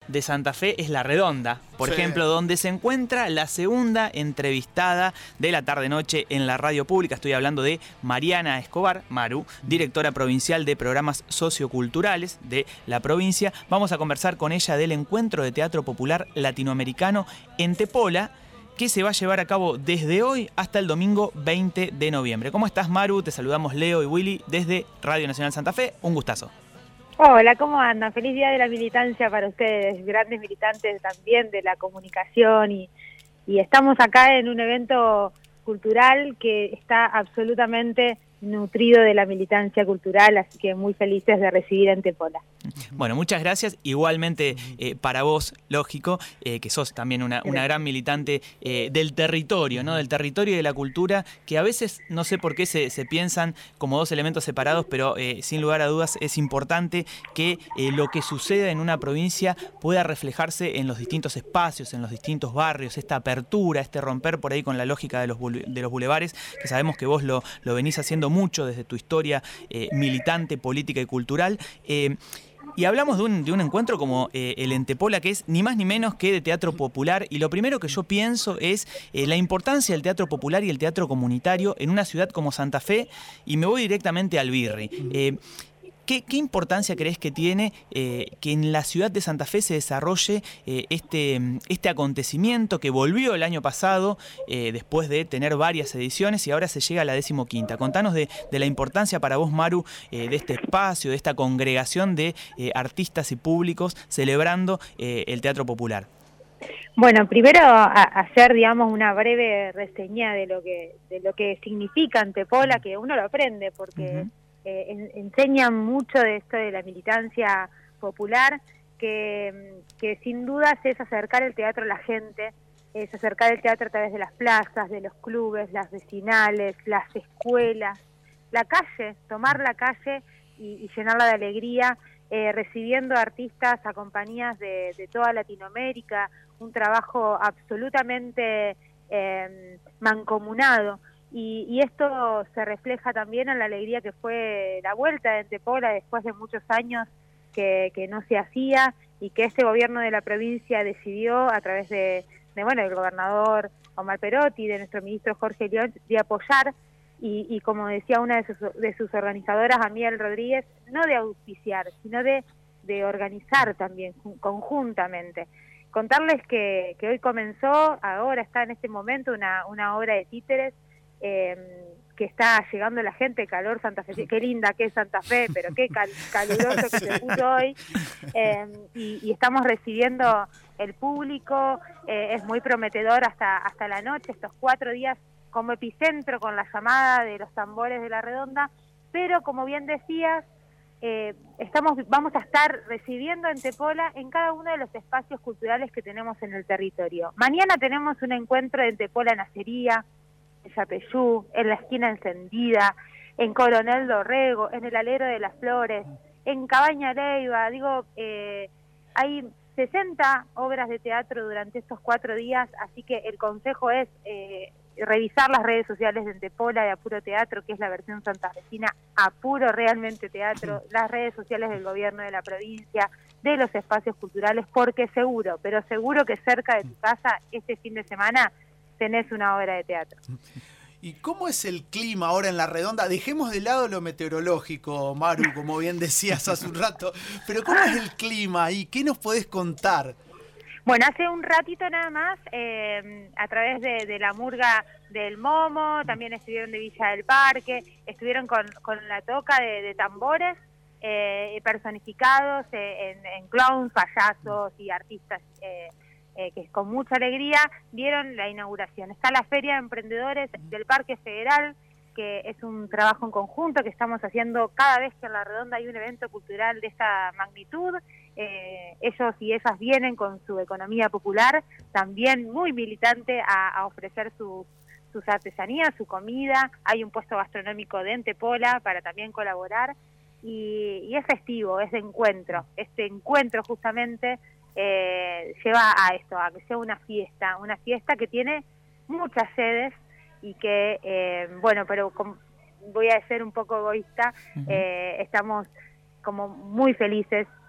de Santa Fe es La Redonda, por ejemplo, donde se encuentra la segunda entrevistada de la tarde-noche en la radio pública. Estoy hablando de Mariana Escobar, Maru, directora provincial de programas socioculturales de la provincia. Vamos a conversar con ella del Encuentro de Teatro Popular Latinoamericano en Tepola, que se va a llevar a cabo desde hoy hasta el domingo 20 de noviembre. ¿Cómo estás, Maru? Te saludamos Leo y Willy desde Radio Nacional Santa Fe. Un gustazo. Hola, ¿cómo andan? Feliz día de la militancia para ustedes, grandes militantes también de la comunicación y estamos acá en un evento cultural que está absolutamente nutrido de la militancia cultural, así que muy felices de recibir en Tepola. Bueno, muchas gracias. Igualmente para vos, lógico, que sos también una gran militante del territorio, ¿no? Del territorio y de la cultura, que a veces no sé por qué se piensan como dos elementos separados, pero sin lugar a dudas es importante que lo que suceda en una provincia pueda reflejarse en los distintos espacios, en los distintos barrios, esta apertura, este romper por ahí con la lógica de los bulevares, que sabemos que vos lo venís haciendo mucho desde tu historia militante, política y cultural. Y hablamos de un encuentro como el en Tepola, que es ni más ni menos que de teatro popular, y lo primero que yo pienso es la importancia del teatro popular y el teatro comunitario en una ciudad como Santa Fe, y me voy directamente al Birri. ¿Qué importancia crees que tiene que en la ciudad de Santa Fe se desarrolle este acontecimiento que volvió el año pasado después de tener varias ediciones y ahora se llega a la 15ª? Contanos de la importancia para vos, Maru, de este espacio, de esta congregación de artistas y públicos celebrando el teatro popular. Bueno, primero hacer, digamos, una breve reseña de lo que significa en Tepola, que uno lo aprende porque enseñan mucho de esto de la militancia popular, que sin dudas es acercar el teatro a la gente, es acercar el teatro a través de las plazas, de los clubes, las vecinales, las escuelas, la calle, tomar la calle y llenarla de alegría, recibiendo artistas a compañías de toda Latinoamérica, un trabajo absolutamente mancomunado. Y esto se refleja también en la alegría que fue la vuelta de Tepola después de muchos años que no se hacía y que este gobierno de la provincia decidió a través del gobernador Omar Perotti, de nuestro ministro Jorge León, de apoyar y como decía una de sus organizadoras, Amiel Rodríguez, no de auspiciar, sino de organizar también conjuntamente. Contarles que hoy comenzó, ahora está en este momento una obra de títeres que está llegando la gente, calor Santa Fe, qué linda que es Santa Fe, pero qué caluroso que se puso hoy, y estamos recibiendo el público, es muy prometedor hasta la noche, estos 4 días como epicentro con la llamada de los tambores de La Redonda, pero como bien decías, vamos a estar recibiendo en Tepola en cada uno de los espacios culturales que tenemos en el territorio. Mañana tenemos un encuentro en Tepola Nacería, en Yapeyú, en la Esquina Encendida, en Coronel Dorrego, en el Alero de las Flores, en Cabaña Leiva. Hay 60 obras de teatro durante estos 4 días, así que el consejo es revisar las redes sociales de Tepola, de Apuro Teatro, que es la versión santafesina, Apuro Realmente Teatro, las redes sociales del gobierno de la provincia, de los espacios culturales, porque seguro, pero seguro que cerca de tu casa este fin de semana tenés una obra de teatro. ¿Y cómo es el clima ahora en La Redonda? Dejemos de lado lo meteorológico, Maru, como bien decías hace un rato, pero ¿cómo es el clima ahí? ¿Qué nos podés contar? Bueno, hace un ratito nada más, a través de la murga del Momo, también estuvieron de Villa del Parque, estuvieron con la toca de tambores personificados en clowns, payasos y artistas que con mucha alegría vieron la inauguración. Está la Feria de Emprendedores del Parque Federal, que es un trabajo en conjunto que estamos haciendo cada vez que en La Redonda hay un evento cultural de esta magnitud. Ellos y ellas vienen con su economía popular, también muy militante, a ofrecer sus artesanías, su comida. Hay un puesto gastronómico de Tepola para también colaborar, y es festivo, es de encuentro. Este encuentro justamente lleva a esto, a que sea una fiesta que tiene muchas sedes y que, pero voy a ser un poco egoísta, estamos como muy felices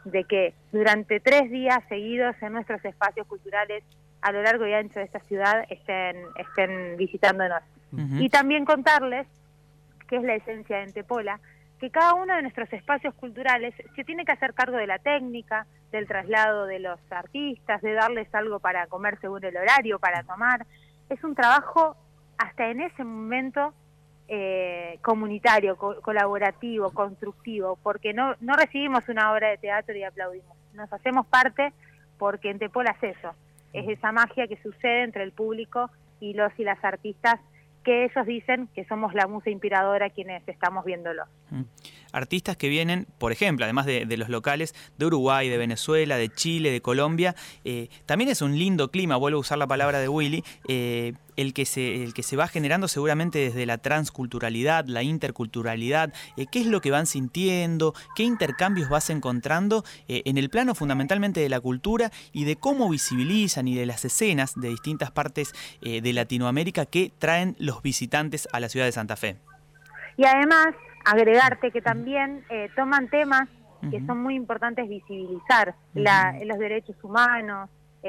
de que durante 3 días seguidos en nuestros espacios culturales a lo largo y ancho de esta ciudad estén visitándonos. Y también contarles, que es la esencia de Entepola, que cada uno de nuestros espacios culturales se tiene que hacer cargo de la técnica, del traslado de los artistas, de darles algo para comer según el horario, para tomar. Es un trabajo hasta en ese momento comunitario, colaborativo, constructivo, porque no recibimos una obra de teatro y aplaudimos. Nos hacemos parte porque Entepola es eso, es esa magia que sucede entre el público y los y las artistas, que ellos dicen que somos la musa inspiradora quienes estamos viéndolo. Artistas que vienen, por ejemplo, además de los locales, de Uruguay, de Venezuela, de Chile, de Colombia. También es un lindo clima, vuelvo a usar la palabra de Willy, el que se va generando seguramente desde la transculturalidad, la interculturalidad. ¿Qué es lo que van sintiendo? ¿Qué intercambios vas encontrando en el plano fundamentalmente de la cultura y de cómo visibilizan y de las escenas de distintas partes de Latinoamérica que traen los visitantes a la ciudad de Santa Fe? Y además, agregarte que también toman temas que son muy importantes visibilizar, los derechos humanos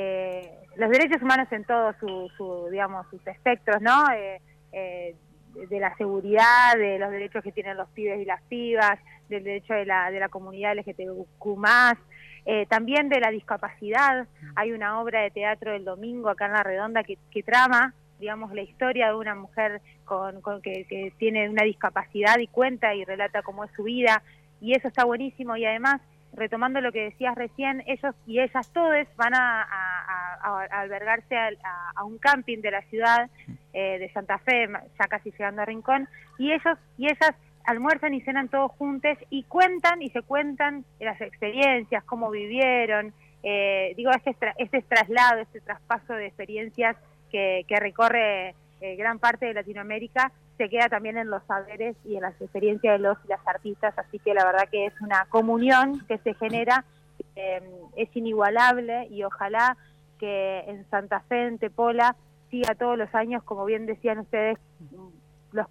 en todos sus espectros, ¿no? De la seguridad, de los derechos que tienen los pibes y las pibas, del derecho de la comunidad LGTBQ+, también de la discapacidad. Hay una obra de teatro el domingo acá en La Redonda que trama, digamos, la historia de una mujer que tiene una discapacidad y cuenta y relata cómo es su vida, y eso está buenísimo. Y además, retomando lo que decías recién, ellos y ellas todos van a albergarse a un camping de la ciudad de Santa Fe, ya casi llegando a Rincón, y ellos y ellas almuerzan y cenan todos juntos y se cuentan las experiencias, cómo vivieron, este traslado, este traspaso de experiencias que recorre gran parte de Latinoamérica, se queda también en los saberes y en las experiencias de los y las artistas, así que la verdad que es una comunión que se genera, es inigualable, y ojalá que en Santa Fe, en Entepola, siga todos los años, como bien decían ustedes, los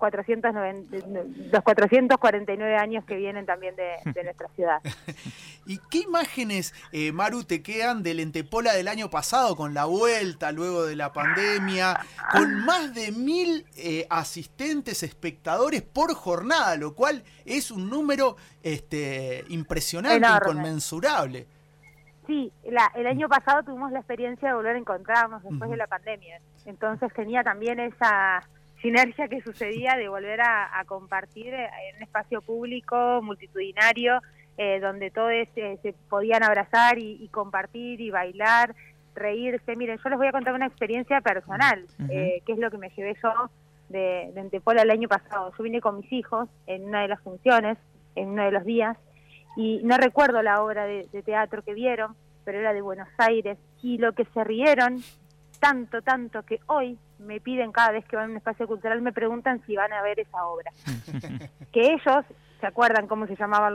449 años que vienen también de nuestra ciudad. ¿Y qué imágenes, Maru, te quedan del Entepola del año pasado, con la vuelta luego de la pandemia, con más de 1000 asistentes, espectadores por jornada, lo cual es un número impresionante, enorme, inconmensurable? Sí, el año pasado tuvimos la experiencia de volver a encontrarnos después de la pandemia, entonces tenía también esa sinergia que sucedía de volver a compartir en un espacio público, multitudinario, donde todos se podían abrazar y compartir y bailar, reírse. Miren, yo les voy a contar una experiencia personal, que es lo que me llevé yo de Entepola el año pasado. Yo vine con mis hijos en una de las funciones, en uno de los días, y no recuerdo la obra de teatro que vieron, pero era de Buenos Aires, y lo que se rieron tanto que hoy me piden, cada vez que van a un espacio cultural, me preguntan si van a ver esa obra. Que ellos se acuerdan cómo se llamaban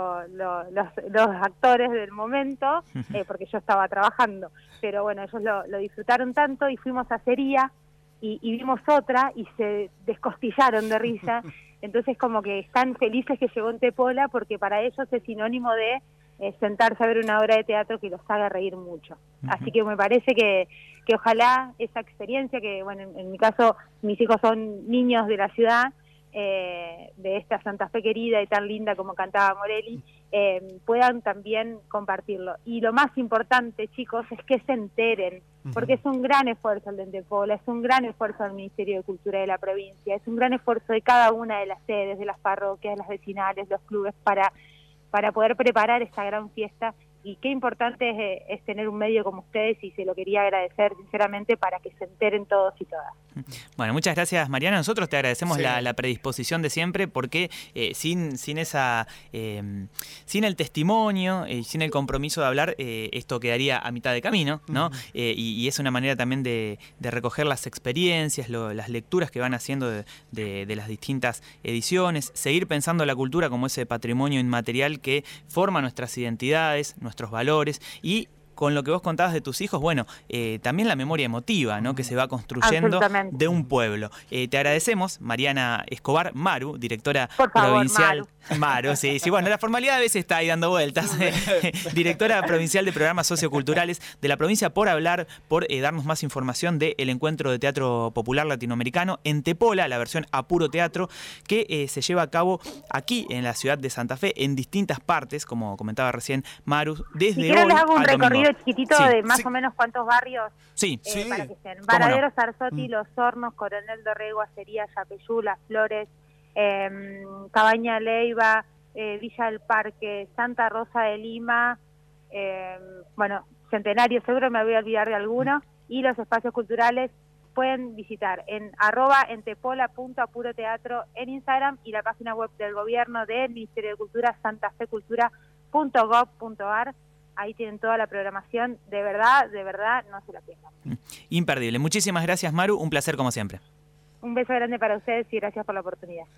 los actores del momento, porque yo estaba trabajando, pero bueno, ellos lo disfrutaron tanto, y fuimos a Cería y vimos otra y se descostillaron de risa. Entonces como que están felices que llegó Entepola, porque para ellos es sinónimo de sentarse a ver una obra de teatro que los haga reír mucho. Así que me parece que ojalá esa experiencia, que bueno, en mi caso mis hijos son niños de la ciudad, de esta Santa Fe querida y tan linda como cantaba Morelli, puedan también compartirlo. Y lo más importante, chicos, es que se enteren, porque es un gran esfuerzo el de Entepola, es un gran esfuerzo del Ministerio de Cultura de la provincia, es un gran esfuerzo de cada una de las sedes, de las parroquias, las vecinales, los clubes, para poder preparar esta gran fiesta. Y qué importante es tener un medio como ustedes, y se lo quería agradecer sinceramente, para que se enteren todos y todas. Bueno, muchas gracias, Mariana. Nosotros te agradecemos la predisposición de siempre, porque sin el testimonio y sin el compromiso de hablar, esto quedaría a mitad de camino, ¿no? Y es una manera también de recoger las experiencias, las lecturas que van haciendo de las distintas ediciones, seguir pensando la cultura como ese patrimonio inmaterial que forma nuestras identidades, nuestros valores, y con lo que vos contabas de tus hijos, bueno, también la memoria emotiva, ¿no? Que se va construyendo de un pueblo. Te agradecemos, Mariana Escobar, Maru, directora provincial. Maru, sí, bueno, la formalidad a veces está ahí dando vueltas. Directora provincial de programas socioculturales de la provincia, por hablar, por darnos más información del encuentro de teatro popular latinoamericano en Tepola, la versión a puro teatro, que se lleva a cabo aquí en la ciudad de Santa Fe, en distintas partes, como comentaba recién Maru, desde hoy les hago un al recorrido domingo. chiquitito de más o menos cuántos barrios para que estén. Varadero, Sarzotti, Los Hornos, Coronel Dorrego, Acería, Yapeyú, Las Flores, Cabaña Leiva, Villa del Parque, Santa Rosa de Lima, Centenario, seguro me voy a olvidar de alguno, y los espacios culturales pueden visitar en @entepola.apuroteatro en Instagram y la página web del gobierno del Ministerio de Cultura, santafecultura.gov.ar. Ahí tienen toda la programación, de verdad, no se la pierdan. Imperdible. Muchísimas gracias, Maru, un placer como siempre. Un beso grande para ustedes y gracias por la oportunidad.